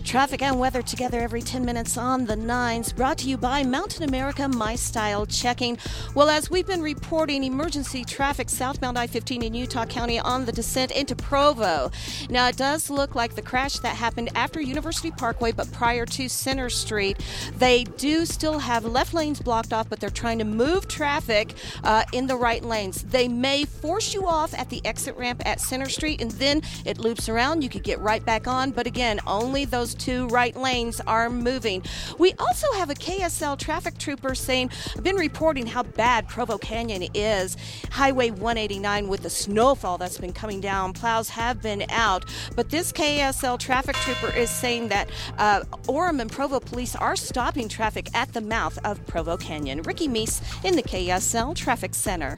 Traffic and weather together every 10 minutes on the nines, brought to you by Mountain America My Style Checking. Well, as we've been reporting, emergency traffic southbound I-15 in Utah County on the descent into Provo. Now, it does look like the crash that happened after University Parkway, but prior to Center Street. They do still have left lanes blocked off, but they're trying to move traffic in the right lanes. They may force you off at the exit ramp at Center Street, and then it loops around. You could get right back on, but again, only those two right lanes are moving. We also have a KSL traffic trooper saying, I've been reporting how bad Provo Canyon is. Highway 189 with the snowfall that's been coming down. Plows have been out, but this KSL traffic trooper is saying that Orem and Provo police are stopping traffic at the mouth of Provo Canyon. Ricky Meese in the KSL Traffic Center.